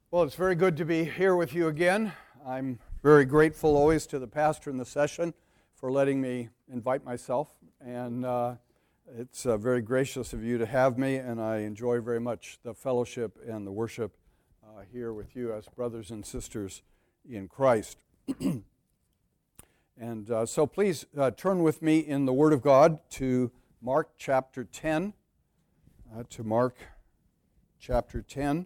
Well, it's very good to be here with you again. I'm very grateful always to the pastor in the session for letting me invite myself, and it's very gracious of you to have me, and I enjoy very much the fellowship and the worship here with you as brothers and sisters in Christ. And so please turn with me in the Word of God to Mark chapter 10, Mark chapter 10.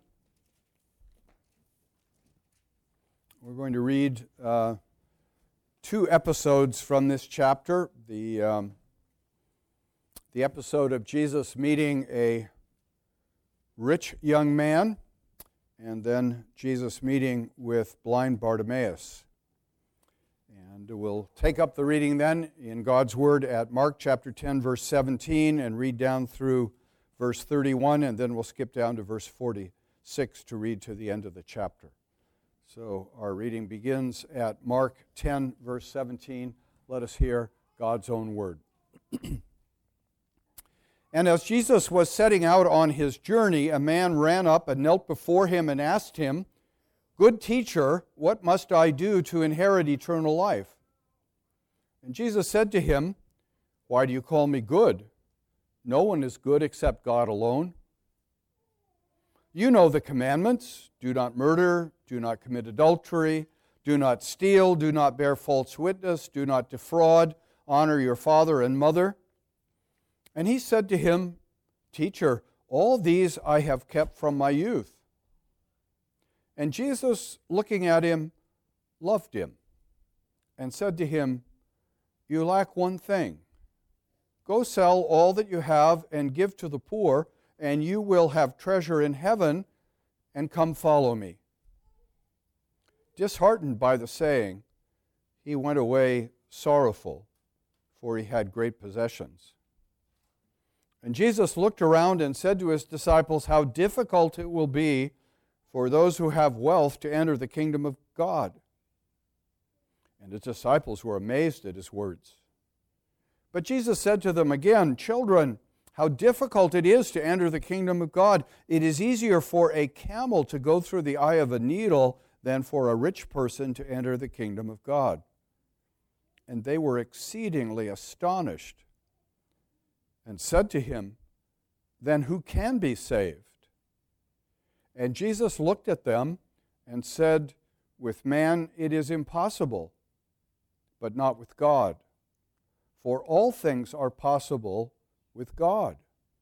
We're going to read two episodes from this chapter. The episode of Jesus meeting a rich young man, and then Jesus meeting with blind Bartimaeus. And we'll take up the reading then in God's Word at Mark chapter 10, verse 17, and read down through verse 31, and then we'll skip down to verse 46 to read to the end of the chapter. So our reading begins at Mark 10, verse 17. Let us hear God's own word. And as Jesus was setting out on his journey, a man ran up and knelt before him and asked him, "Good teacher, what must I do to inherit eternal life?" And Jesus said to him, "Why do you call me good? No one is good except God alone. You know the commandments: do not murder, do not commit adultery, do not steal, do not bear false witness, do not defraud, honor your father and mother." And he said to him, "Teacher, all these I have kept from my youth." And Jesus, looking at him, loved him and said to him, "You lack one thing. Go sell all that you have and give to the poor, and you will have treasure in heaven, and come follow me." Disheartened by the saying, he went away sorrowful, for he had great possessions. And Jesus looked around and said to his disciples, "How difficult it will be for those who have wealth to enter the kingdom of God." And his disciples were amazed at his words. But Jesus said to them again, "Children, how difficult it is to enter the kingdom of God. It is easier for a camel to go through the eye of a needle than for a rich person to enter the kingdom of God." And they were exceedingly astonished and said to him, "Then who can be saved?" And Jesus looked at them and said, "With man it is impossible, but not with God. For all things are possible with God."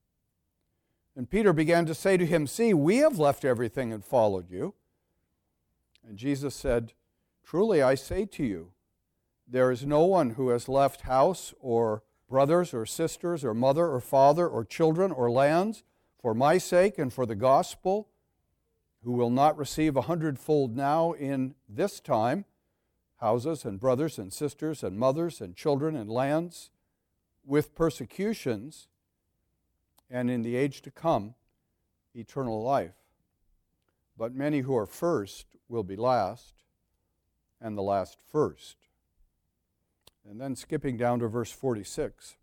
And Peter began to say to him, "See, we have left everything and followed you." And Jesus said, "Truly I say to you, there is no one who has left house or brothers or sisters or mother or father or children or lands for my sake and for the gospel, who will not receive 100-fold now in this time, houses and brothers and sisters and mothers and children and lands, with persecutions, and in the age to come, eternal life. But many who are first will be last, and the last first." And then skipping down to verse 46.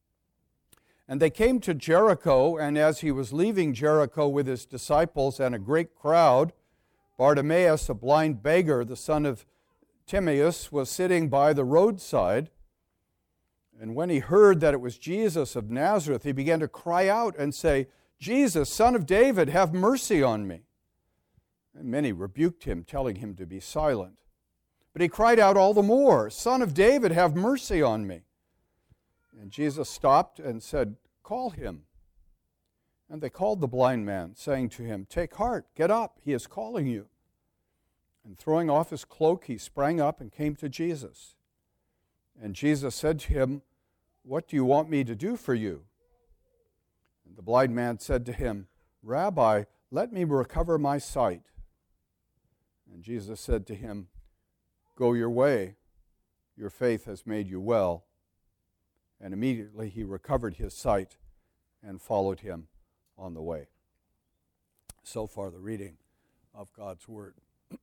And they came to Jericho, and as he was leaving Jericho with his disciples and a great crowd, Bartimaeus, a blind beggar, the son of Timaeus, was sitting by the roadside. And when he heard that it was Jesus of Nazareth, he began to cry out and say, "Jesus, Son of David, have mercy on me." And many rebuked him, telling him to be silent. But he cried out all the more, "Son of David, have mercy on me." And Jesus stopped and said, "Call him." And they called the blind man, saying to him, "Take heart, get up, he is calling you." And throwing off his cloak, he sprang up and came to Jesus. And Jesus said to him, "What do you want me to do for you?" And the blind man said to him, "Rabbi, let me recover my sight." And Jesus said to him, "Go your way, your faith has made you well." And immediately he recovered his sight and followed him on the way. So far, the reading of God's Word.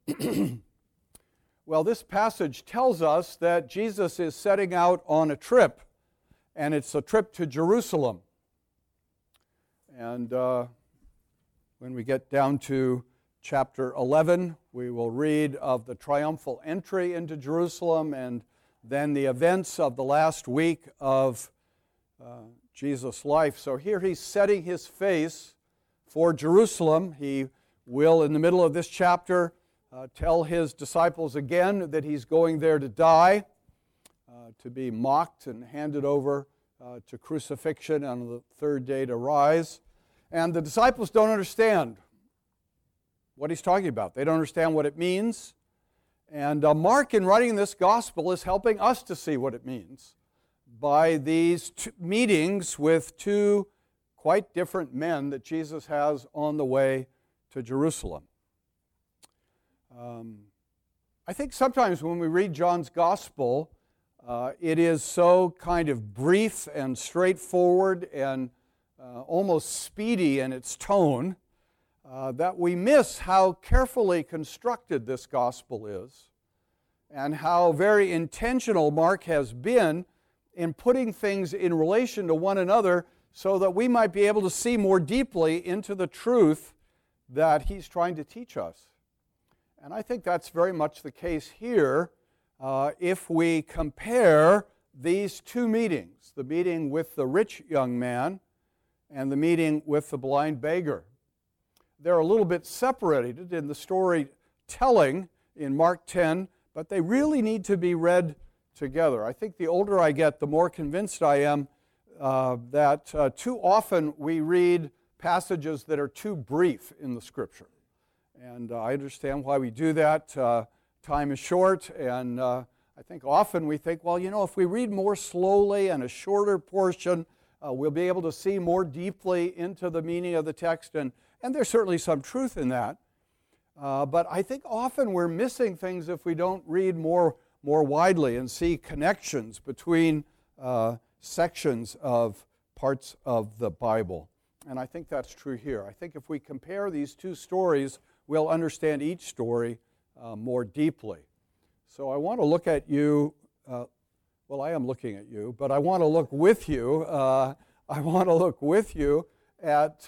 Well, this passage tells us that Jesus is setting out on a trip, and it's a trip to Jerusalem. And when we get down to chapter 11. We will read of the triumphal entry into Jerusalem and then the events of the last week of Jesus' life. So here he's setting his face for Jerusalem. He will, in the middle of this chapter, tell his disciples again that he's going there to die, to be mocked and handed over to crucifixion, and on the third day to rise. And the disciples don't understand what he's talking about. They don't understand what it means. And Mark, in writing this gospel, is helping us to see what it means by these meetings with two quite different men that Jesus has on the way to Jerusalem. I think sometimes when we read John's gospel, it is so kind of brief and straightforward and almost speedy in its tone that we miss how carefully constructed this gospel is and how very intentional Mark has been in putting things in relation to one another so that we might be able to see more deeply into the truth that he's trying to teach us. And I think that's very much the case here if we compare these two meetings, the meeting with the rich young man and the meeting with the blind beggar. They're a little bit separated in the storytelling in Mark 10, but they really need to be read together. I think the older I get, the more convinced I am that too often we read passages that are too brief in the Scripture. And I understand why we do that. Time is short, and I think often we think, well, you know, if we read more slowly and a shorter portion, we'll be able to see more deeply into the meaning of the text, and there's certainly some truth in that. But I think often we're missing things if we don't read more widely and see connections between sections of parts of the Bible. And I think that's true here. I think if we compare these two stories, we'll understand each story more deeply. So I want to look at you, well, I am looking at you, but I want to look with you. I want to look with you at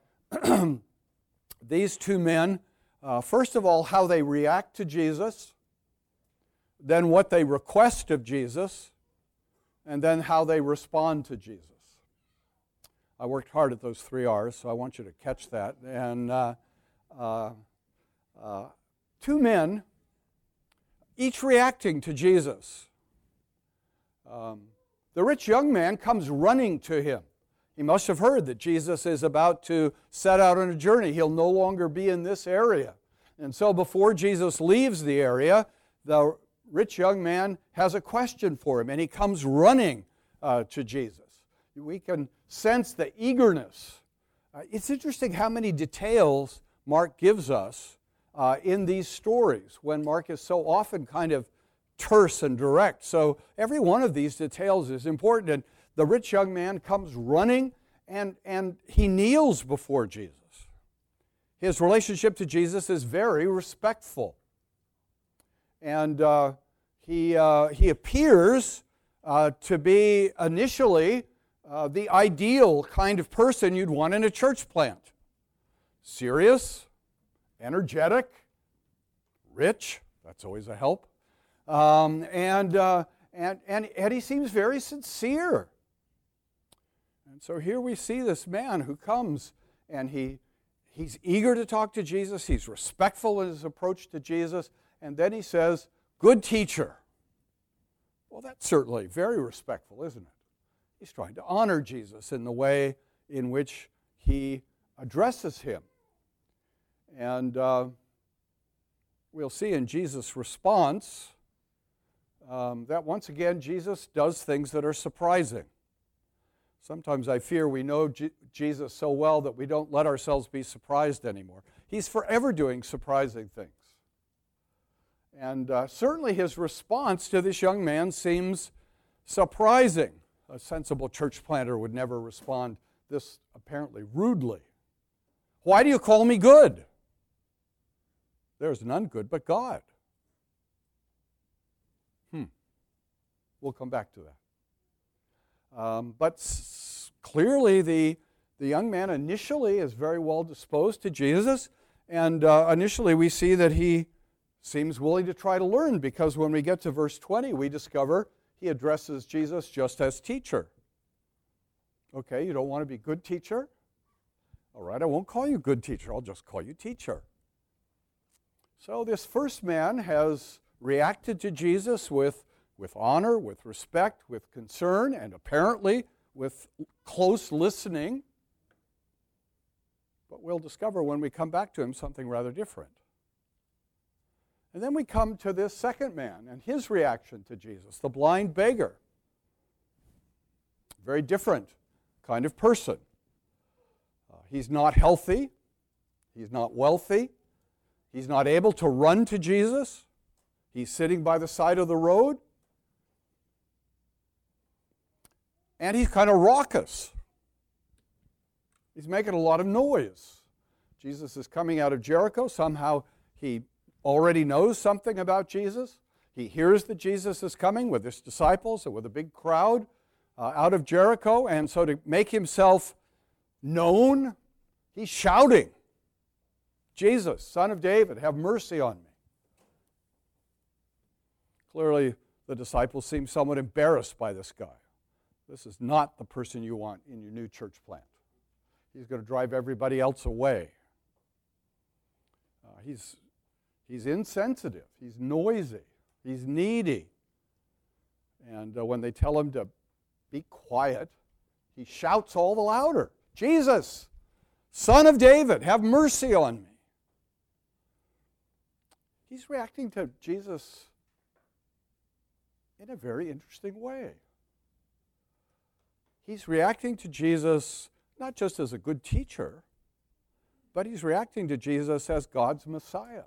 these two men. First of all, how they react to Jesus, then what they request of Jesus, and then how they respond to Jesus. I worked hard at those 3 R's, so I want you to catch that. And two men, each reacting to Jesus. The rich young man comes running to him. He must have heard that Jesus is about to set out on a journey. He'll no longer be in this area. And so before Jesus leaves the area, the rich young man has a question for him, and he comes running to Jesus. We can sense the eagerness. It's interesting how many details Mark gives us in these stories when Mark is so often kind of terse and direct. So every one of these details is important. And the rich young man comes running and he kneels before Jesus. His relationship to Jesus is very respectful. And he appears to be initially the ideal kind of person you'd want in a church plant. Serious, energetic, rich, that's always a help. And he seems very sincere. And so here we see this man who comes and he's eager to talk to Jesus. He's respectful in his approach to Jesus. And then he says, "Good teacher." Well, that's certainly very respectful, isn't it? He's trying to honor Jesus in the way in which he addresses him. And we'll see in Jesus' response that once again Jesus does things that are surprising. Sometimes I fear we know Jesus so well that we don't let ourselves be surprised anymore. He's forever doing surprising things. And certainly his response to this young man seems surprising. A sensible church planter would never respond this apparently rudely. "Why do you call me good? There's none good but God." We'll come back to that. But clearly the young man initially is very well disposed to Jesus, And initially we see that he seems willing to try to learn, because when we get to verse 20, we discover he addresses Jesus just as teacher. Okay, you don't want to be good teacher? All right, I won't call you good teacher. I'll just call you teacher. So this first man has reacted to Jesus with honor, with respect, with concern, and apparently with close listening. But we'll discover when we come back to him something rather different. And then we come to this second man and his reaction to Jesus, the blind beggar. Very different kind of person. He's not healthy. He's not wealthy. He's not able to run to Jesus. He's sitting by the side of the road. And he's kind of raucous. He's making a lot of noise. Jesus is coming out of Jericho. Somehow he already knows something about Jesus. He hears that Jesus is coming with his disciples and with a big crowd out of Jericho. And so to make himself known, he's shouting, "Jesus, Son of David, have mercy on me." Clearly, the disciples seem somewhat embarrassed by this guy. This is not the person you want in your new church plant. He's going to drive everybody else away. He's insensitive. He's noisy. He's needy. And when they tell him to be quiet, he shouts all the louder, "Jesus, Son of David, have mercy on me." He's reacting to Jesus in a very interesting way. He's reacting to Jesus not just as a good teacher, but he's reacting to Jesus as God's Messiah.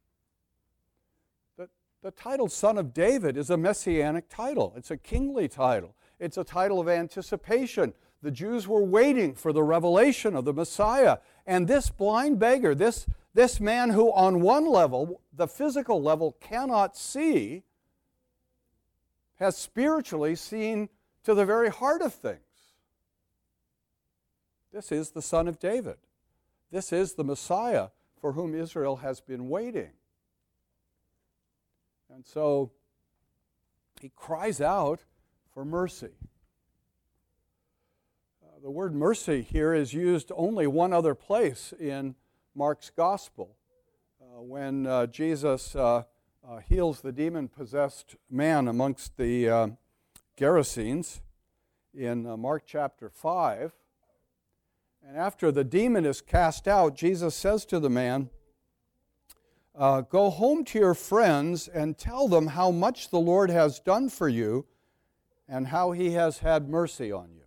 The title Son of David is a messianic title. It's a kingly title. It's a title of anticipation. The Jews were waiting for the revelation of the Messiah. And this blind beggar, this man who on one level, the physical level, cannot see, has spiritually seen to the very heart of things. This is the Son of David. This is the Messiah for whom Israel has been waiting. And so he cries out for mercy. The word mercy here is used only one other place in Mark's Gospel. When Jesus heals the demon-possessed man amongst the Gerasenes in Mark chapter 5. And after the demon is cast out, Jesus says to the man, "Go home to your friends and tell them how much the Lord has done for you and how he has had mercy on you."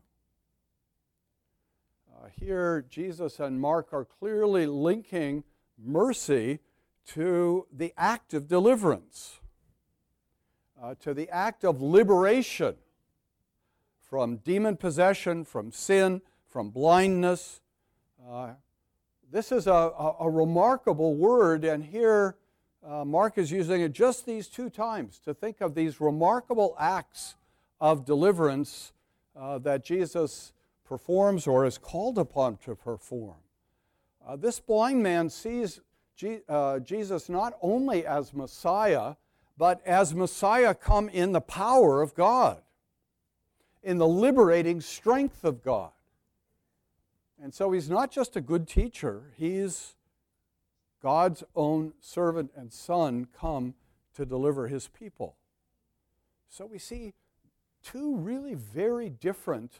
Here, Jesus and Mark are clearly linking mercy to the act of deliverance, to the act of liberation from demon possession, from sin, from blindness. This is a remarkable word, and here Mark is using it just these two times to think of these remarkable acts of deliverance that Jesus performs or is called upon to perform. This blind man sees Jesus not only as Messiah, but as Messiah come in the power of God, in the liberating strength of God. And so he's not just a good teacher, he's God's own servant and son come to deliver his people. So we see two really very different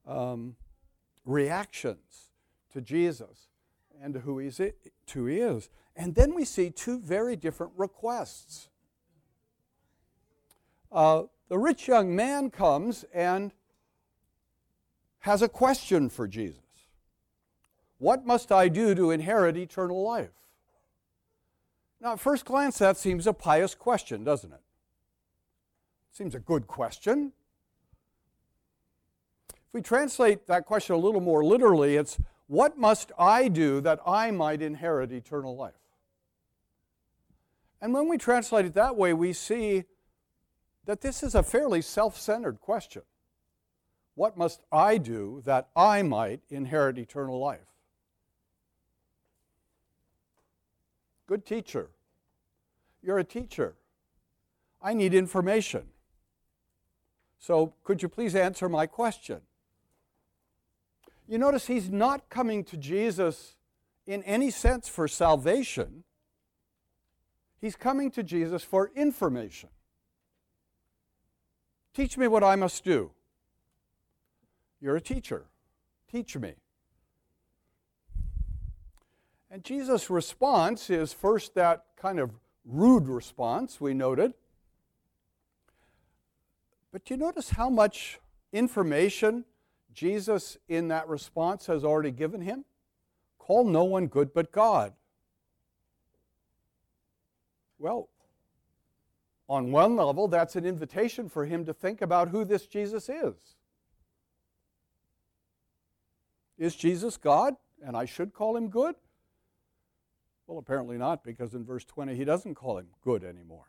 reactions to Jesus and to who he is. And then we see two very different requests. The rich young man comes and has a question for Jesus. What must I do to inherit eternal life? Now, at first glance, that seems a pious question, doesn't it? Seems a good question. If we translate that question a little more literally, it's, what must I do that I might inherit eternal life? And when we translate it that way, we see that this is a fairly self-centered question. What must I do that I might inherit eternal life? Good teacher. You're a teacher. I need information. So could you please answer my question? You notice he's not coming to Jesus in any sense for salvation. He's coming to Jesus for information. Teach me what I must do. You're a teacher. Teach me. And Jesus' response is first that kind of rude response we noted. But you notice how much information Jesus in that response has already given him? Call no one good but God. Well, on one level, that's an invitation for him to think about who this Jesus is. Is Jesus God, and I should call him good? Well, apparently not, because in verse 20 he doesn't call him good anymore.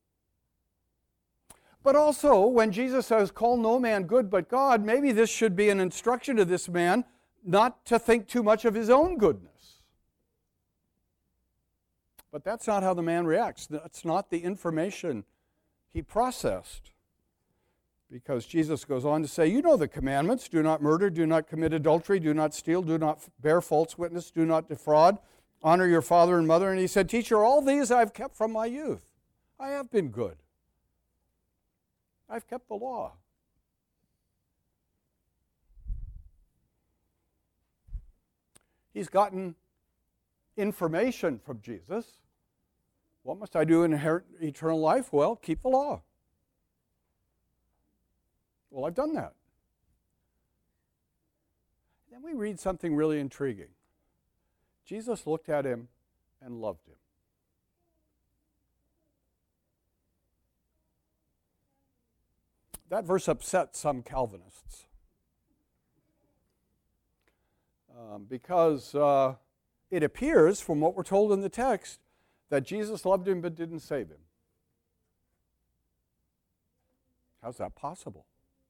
But also, when Jesus says, call no man good but God, maybe this should be an instruction to this man not to think too much of his own goodness. But that's not how the man reacts. That's not the information he processed. Because Jesus goes on to say, you know the commandments: do not murder, do not commit adultery, do not steal, do not bear false witness, do not defraud, honor your father and mother. And he said, teacher, all these I've kept from my youth. I have been good. I've kept the law. He's gotten information from Jesus. What must I do to inherit eternal life? Well, keep the law. Well, I've done that. Then we read something really intriguing. Jesus looked at him and loved him. That verse upset some Calvinists because it appears from what we're told in the text that Jesus loved him but didn't save him. How's that possible?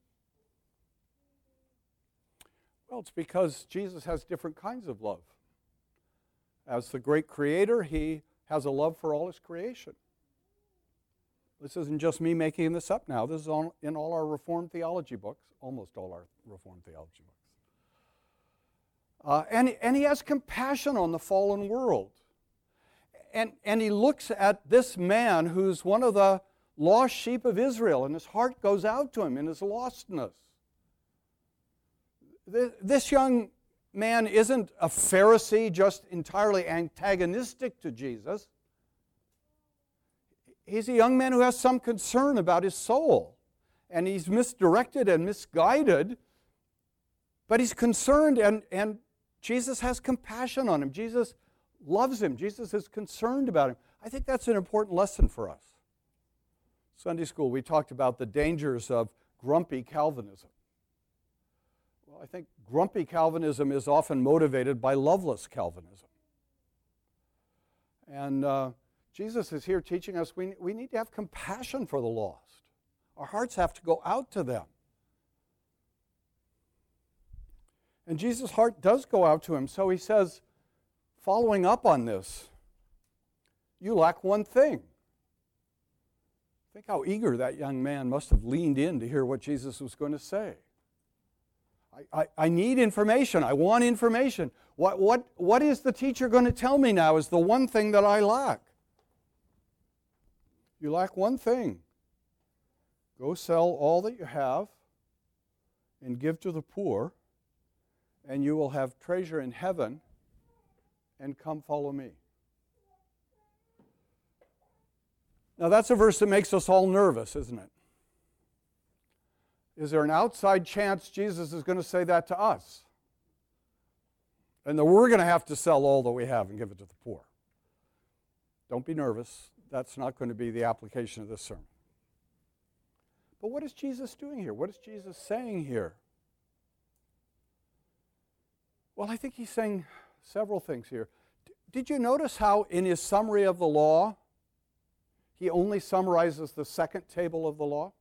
Well, it's because Jesus has different kinds of love. As the great creator, he has a love for all his creation. This isn't just me making this up now. This is in all our Reformed theology books, almost all our Reformed theology books. And he has compassion on the fallen world. And he looks at this man who's one of the lost sheep of Israel, and his heart goes out to him in his lostness. This young man isn't a Pharisee just entirely antagonistic to Jesus. He's a young man who has some concern about his soul. And he's misdirected and misguided, but he's concerned, and Jesus has compassion on him. Jesus loves him. Jesus is concerned about him. I think that's an important lesson for us. Sunday school, we talked about the dangers of grumpy Calvinism. Well, I think grumpy Calvinism is often motivated by loveless Calvinism. And Jesus is here teaching us we need to have compassion for the lost. Our hearts have to go out to them. And Jesus' heart does go out to him. So he says, following up on this, you lack one thing. Think how eager that young man must have leaned in to hear what Jesus was going to say. I need information. I want information. What is the teacher going to tell me now is the one thing that I lack? You lack one thing. Go sell all that you have and give to the poor, and you will have treasure in heaven, and come follow me. Now that's a verse that makes us all nervous, isn't it? Is there an outside chance Jesus is going to say that to us? And that we're going to have to sell all that we have and give it to the poor? Don't be nervous. That's not going to be the application of this sermon. But what is Jesus doing here? What is Jesus saying here? Well, I think he's saying several things here. Did you notice how in his summary of the law, he only summarizes the second table of the law?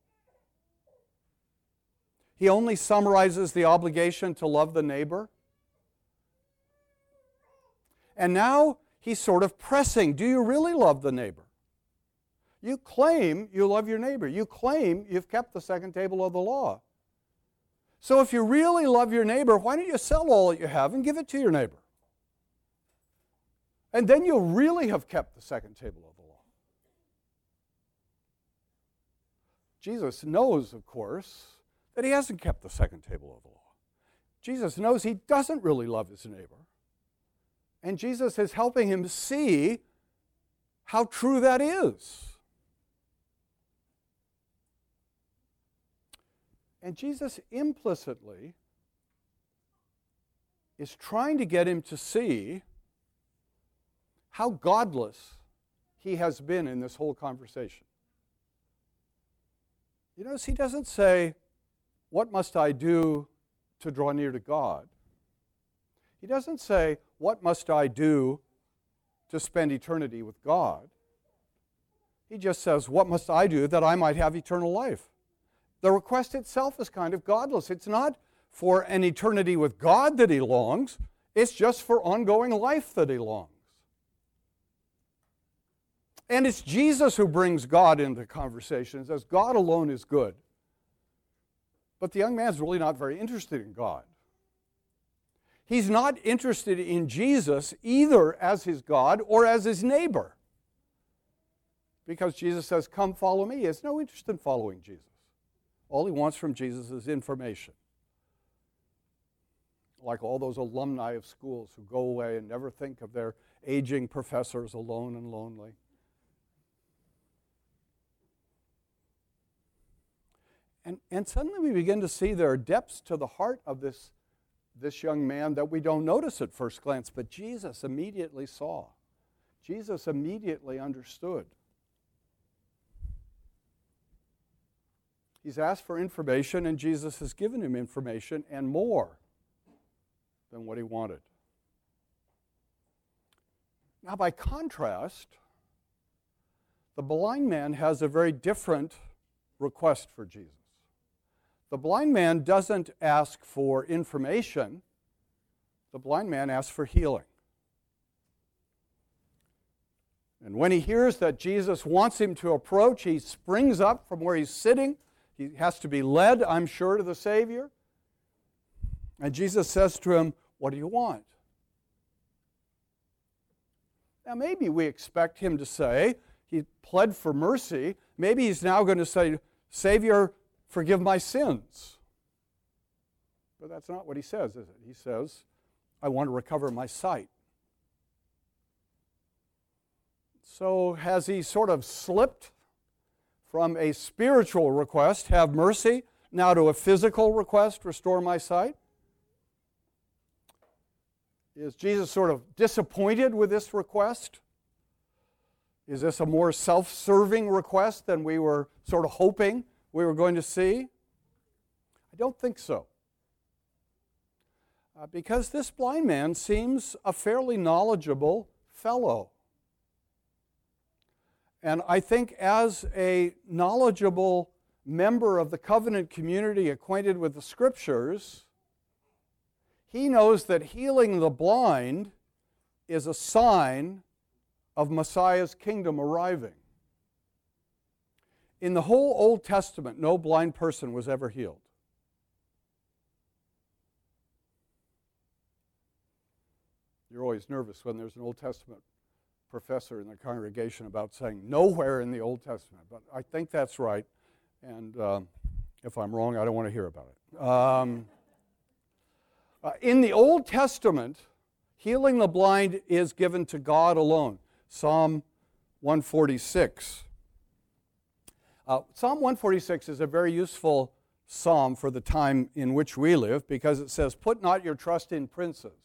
He only summarizes the obligation to love the neighbor. And now he's sort of pressing, do you really love the neighbor? You claim you love your neighbor. You claim you've kept the second table of the law. So if you really love your neighbor, why don't you sell all that you have and give it to your neighbor? And then you'll really have kept the second table of the law. Jesus knows, of course, that he hasn't kept the second table of the law. Jesus knows he doesn't really love his neighbor. And Jesus is helping him see how true that is. And Jesus implicitly is trying to get him to see how godless he has been in this whole conversation. You notice he doesn't say, what must I do to draw near to God? He doesn't say, what must I do to spend eternity with God? He just says, what must I do that I might have eternal life? The request itself is kind of godless. It's not for an eternity with God that he longs. It's just for ongoing life that he longs. And it's Jesus who brings God into the conversation and says, God alone is good. But the young man's really not very interested in God. He's not interested in Jesus either as his God or as his neighbor. Because Jesus says, come follow me. He has no interest in following Jesus. All he wants from Jesus is information. Like all those alumni of schools who go away and never think of their aging professors alone and lonely. And suddenly we begin to see there are depths to the heart of this young man that we don't notice at first glance, but Jesus immediately saw. Jesus immediately understood. He's asked for information, and Jesus has given him information and more than what he wanted. Now, by contrast, the blind man has a very different request for Jesus. The blind man doesn't ask for information. The blind man asks for healing. And when he hears that Jesus wants him to approach, he springs up from where he's sitting. He has to be led, I'm sure, to the Savior. And Jesus says to him, what do you want? Now, maybe we expect him to say, he pled for mercy. Maybe he's now going to say, Savior, forgive my sins. But that's not what he says, is it? He says, I want to recover my sight. So has he sort of slipped from a spiritual request, have mercy, now to a physical request, restore my sight? Is Jesus sort of disappointed with this request? Is this a more self-serving request than we were sort of hoping we were going to see? I don't think so. Because this blind man seems a fairly knowledgeable fellow. And I think as a knowledgeable member of the covenant community acquainted with the Scriptures, he knows that healing the blind is a sign of Messiah's kingdom arriving. In the whole Old Testament, no blind person was ever healed. You're always nervous when there's an Old Testament professor in the congregation about saying nowhere in the Old Testament, but I think that's right, and if I'm wrong, I don't want to hear about it. In the Old Testament, healing the blind is given to God alone. Psalm 146. Psalm 146 is a very useful psalm for the time in which we live because it says, put not your trust in princes.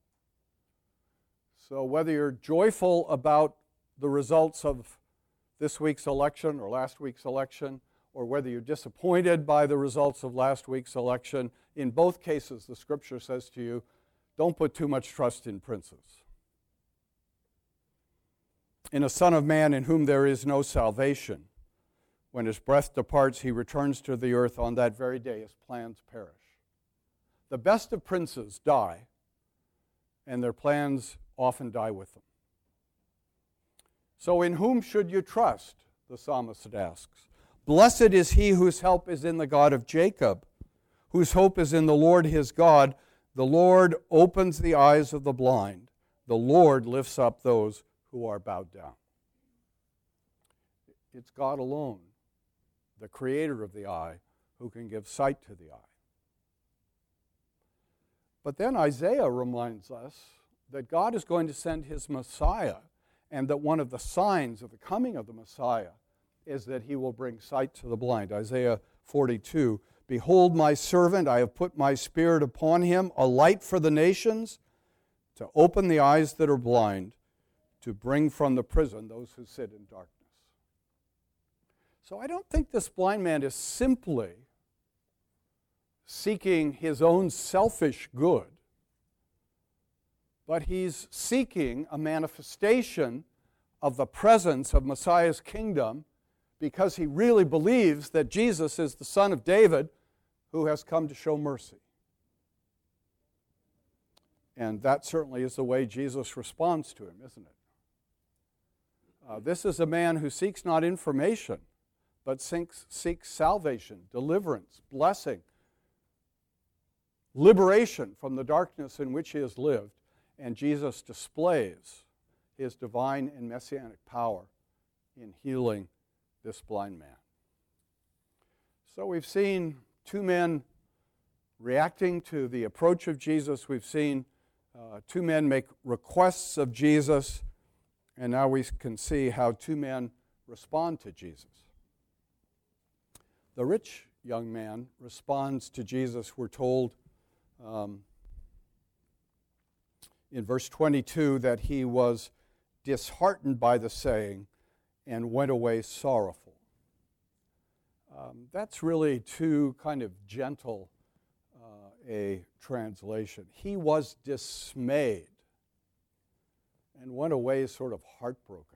So whether you're joyful about the results of this week's election or last week's election, or whether you're disappointed by the results of last week's election, in both cases the Scripture says to you, don't put too much trust in princes. In a Son of Man in whom there is no salvation, when his breath departs, he returns to the earth on that very day, his plans perish. The best of princes die, and their plans often die with them. So in whom should you trust? The psalmist asks. Blessed is he whose help is in the God of Jacob, whose hope is in the Lord his God. The Lord opens the eyes of the blind. The Lord lifts up those who are bowed down. It's God alone, the creator of the eye, who can give sight to the eye. But then Isaiah reminds us that God is going to send his Messiah, and that one of the signs of the coming of the Messiah is that he will bring sight to the blind. Isaiah 42, behold my servant, I have put my spirit upon him, a light for the nations, to open the eyes that are blind, to bring from the prison those who sit in darkness. So I don't think this blind man is simply seeking his own selfish good, but he's seeking a manifestation of the presence of Messiah's kingdom because he really believes that Jesus is the Son of David who has come to show mercy. And that certainly is the way Jesus responds to him, isn't it? This is a man who seeks not information, but seeks salvation, deliverance, blessing, liberation from the darkness in which he has lived. And Jesus displays his divine and messianic power in healing this blind man. So we've seen two men reacting to the approach of Jesus. We've seen two men make requests of Jesus. And now we can see how two men respond to Jesus. The rich young man responds to Jesus, we're told in verse 22 that he was disheartened by the saying and went away sorrowful. That's really too kind of gentle a translation. He was dismayed and went away sort of heartbroken.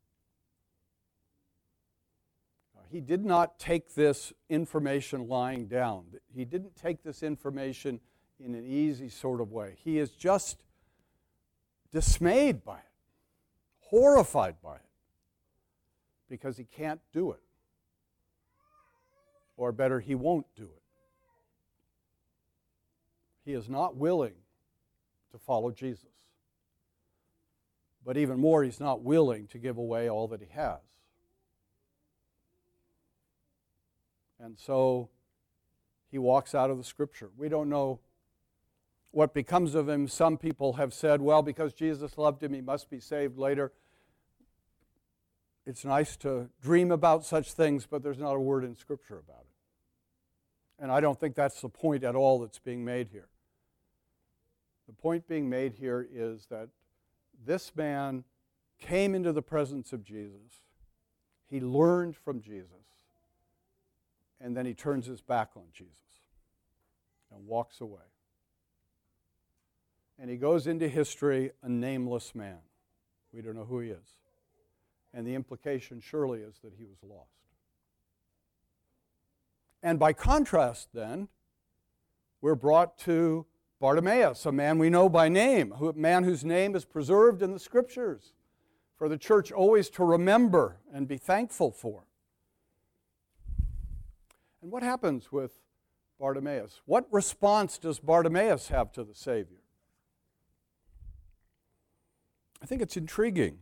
He did not take this information lying down. He didn't take this information in an easy sort of way. He is just dismayed by it, horrified by it, because he can't do it. Or better, he won't do it. He is not willing to follow Jesus. But even more, he's not willing to give away all that he has. And so he walks out of the Scripture. We don't know what becomes of him. Some people have said, well, because Jesus loved him, he must be saved later. It's nice to dream about such things, but there's not a word in Scripture about it. And I don't think that's the point at all that's being made here. The point being made here is that this man came into the presence of Jesus. He learned from Jesus. And then he turns his back on Jesus and walks away. And he goes into history a nameless man. We don't know who he is. And the implication surely is that he was lost. And by contrast, then, we're brought to Bartimaeus, a man we know by name, a man whose name is preserved in the Scriptures for the church always to remember and be thankful for. And what happens with Bartimaeus? What response does Bartimaeus have to the Savior? I think it's intriguing.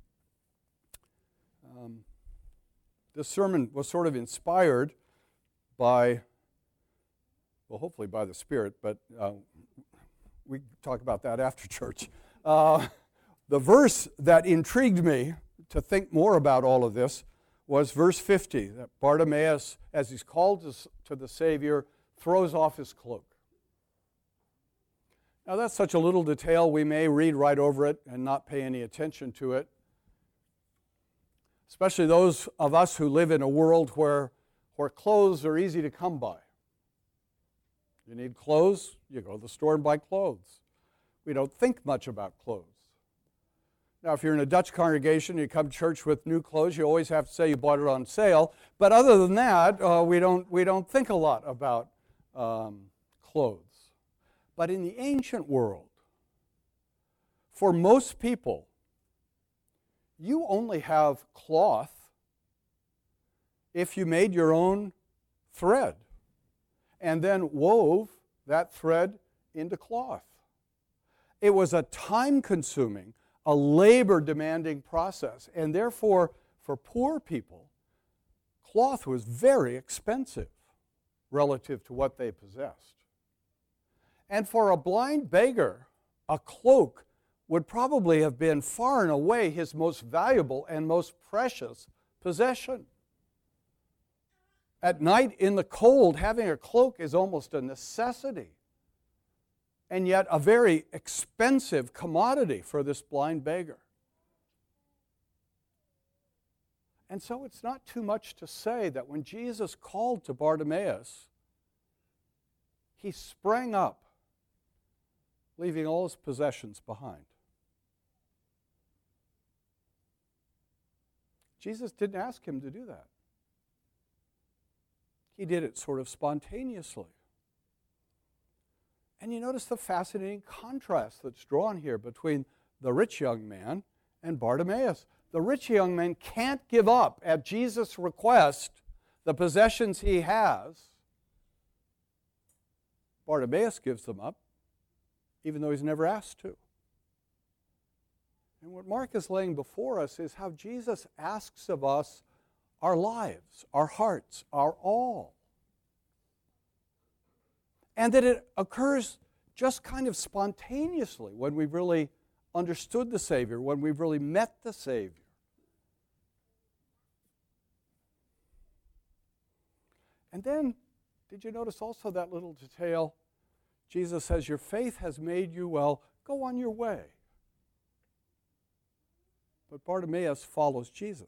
This sermon was sort of inspired by, well, hopefully by the Spirit, but we can talk about that after church. The verse that intrigued me to think more about all of this was verse 50, that Bartimaeus, as he's called to the Savior, throws off his cloak. Now that's such a little detail, we may read right over it and not pay any attention to it. Especially those of us who live in a world where clothes are easy to come by. You need clothes, you go to the store and buy clothes. We don't think much about clothes. Now, if you're in a Dutch congregation, you come to church with new clothes, you always have to say you bought it on sale. But other than that, we don't think a lot about clothes. But in the ancient world, for most people, you only have cloth if you made your own thread and then wove that thread into cloth. It was a time-consuming, a labor-demanding process, and therefore, for poor people, cloth was very expensive relative to what they possessed. And for a blind beggar, a cloak would probably have been far and away his most valuable and most precious possession. At night in the cold, having a cloak is almost a necessity, and yet a very expensive commodity for this blind beggar. And so it's not too much to say that when Jesus called to Bartimaeus, he sprang up, leaving all his possessions behind. Jesus didn't ask him to do that. He did it sort of spontaneously. And you notice the fascinating contrast that's drawn here between the rich young man and Bartimaeus. The rich young man can't give up, at Jesus' request, the possessions he has. Bartimaeus gives them up, even though he's never asked to. And what Mark is laying before us is how Jesus asks of us our lives, our hearts, our all. And that it occurs just kind of spontaneously when we've really understood the Savior, when we've really met the Savior. And then, did you notice also that little detail? Jesus says, your faith has made you well. Go on your way. But Bartimaeus follows Jesus.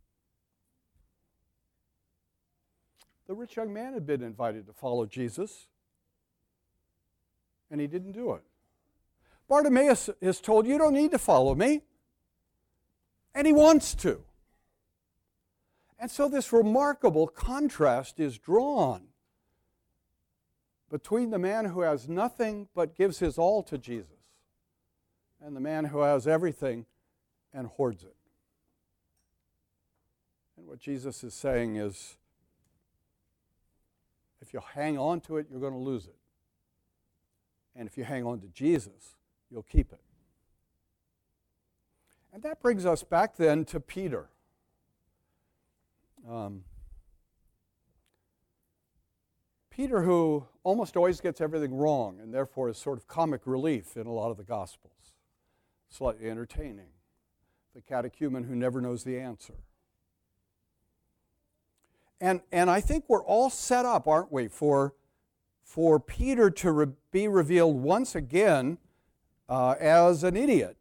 The rich young man had been invited to follow Jesus, and he didn't do it. Bartimaeus is told, you don't need to follow me, and he wants to. And so this remarkable contrast is drawn between the man who has nothing but gives his all to Jesus and the man who has everything and hoards it. And what Jesus is saying is, if you hang on to it, you're going to lose it. And if you hang on to Jesus, you'll keep it. And that brings us back then to Peter. Peter, who almost always gets everything wrong and therefore is sort of comic relief in a lot of the Gospels, slightly entertaining, the catechumen who never knows the answer. And I think we're all set up, aren't we, for Peter to be revealed once again as an idiot.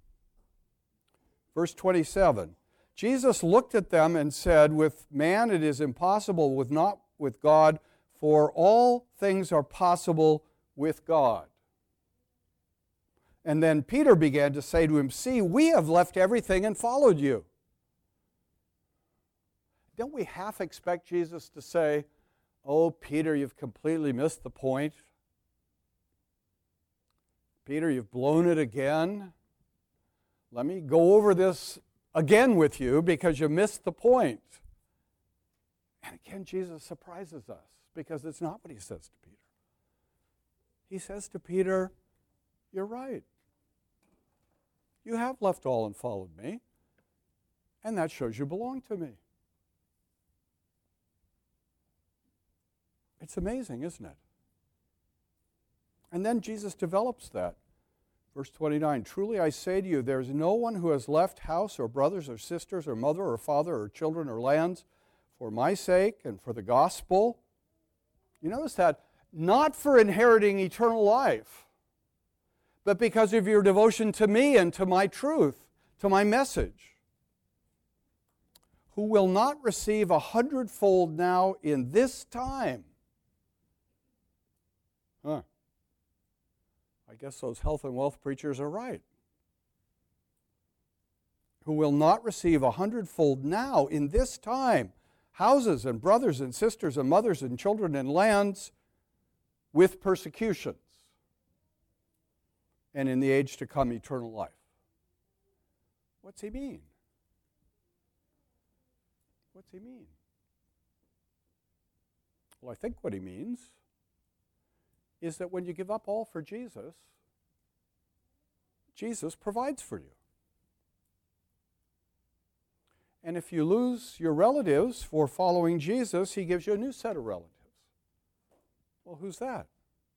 Verse 27, Jesus looked at them and said, with man it is impossible, not with God, for all things are possible with God. And then Peter began to say to him, see, we have left everything and followed you. Don't we half expect Jesus to say, oh, Peter, you've completely missed the point. Peter, you've blown it again. Let me go over this again with you because you missed the point. And again, Jesus surprises us because it's not what he says to Peter. He says to Peter, you're right. You have left all and followed me, and that shows you belong to me. It's amazing, isn't it? And then Jesus develops that. Verse 29, truly I say to you, there is no one who has left house or brothers or sisters or mother or father or children or lands for my sake and for the gospel. You notice that? Not for inheriting eternal life, but because of your devotion to me and to my truth, to my message. Who will not receive 100-fold now in this time. I guess those health and wealth preachers are right. Who will not receive 100-fold now in this time, houses and brothers and sisters and mothers and children and lands with persecutions, and in the age to come eternal life. What's he mean? What's he mean? Well, I think what he means is that when you give up all for Jesus, Jesus provides for you. And if you lose your relatives for following Jesus, he gives you a new set of relatives. Well, who's that?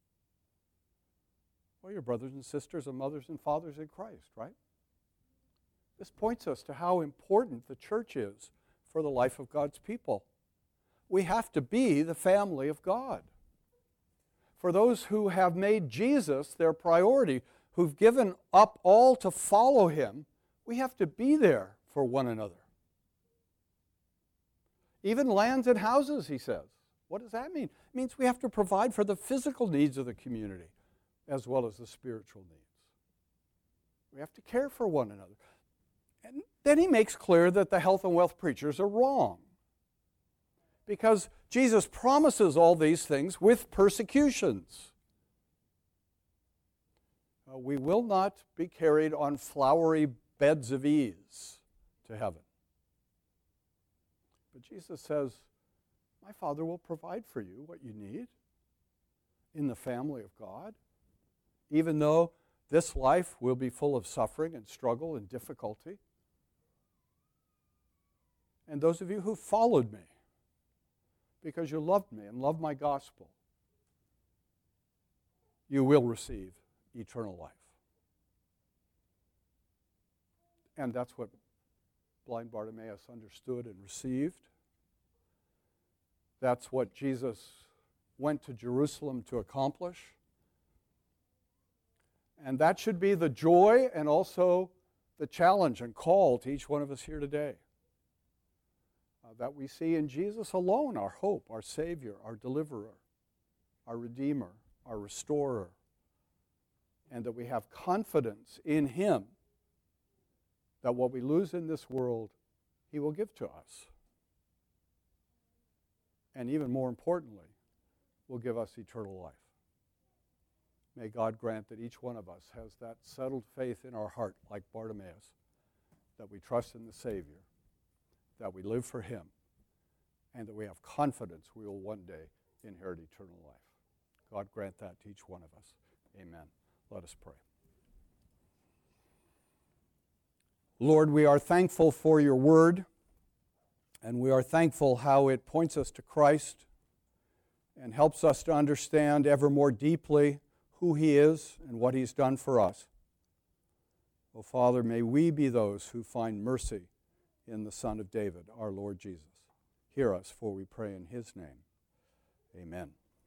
Well, your brothers and sisters and mothers and fathers in Christ, right? This points us to how important the church is for the life of God's people. We have to be the family of God. For those who have made Jesus their priority, who've given up all to follow him, we have to be there for one another. Even lands and houses, he says. What does that mean? It means we have to provide for the physical needs of the community as well as the spiritual needs. We have to care for one another. And then he makes clear that the health and wealth preachers are wrong, because Jesus promises all these things with persecutions. We will not be carried on flowery beds of ease to heaven. But Jesus says, my Father will provide for you what you need in the family of God, even though this life will be full of suffering and struggle and difficulty. And those of you who followed me because you loved me and loved my gospel, you will receive eternal life. And that's what blind Bartimaeus understood and received. That's what Jesus went to Jerusalem to accomplish. And that should be the joy and also the challenge and call to each one of us here today. That we see in Jesus alone our hope, our Savior, our Deliverer, our Redeemer, our Restorer, and that we have confidence in him that what we lose in this world, he will give to us. And even more importantly, will give us eternal life. May God grant that each one of us has that settled faith in our heart, like Bartimaeus, that we trust in the Savior, that we live for him, and that we have confidence we will one day inherit eternal life. God grant that to each one of us. Amen. Let us pray. Lord, we are thankful for your word, and we are thankful how it points us to Christ and helps us to understand ever more deeply who he is and what he's done for us. Oh, Father, may we be those who find mercy in the Son of David, our Lord Jesus. Hear us, for we pray in his name. Amen.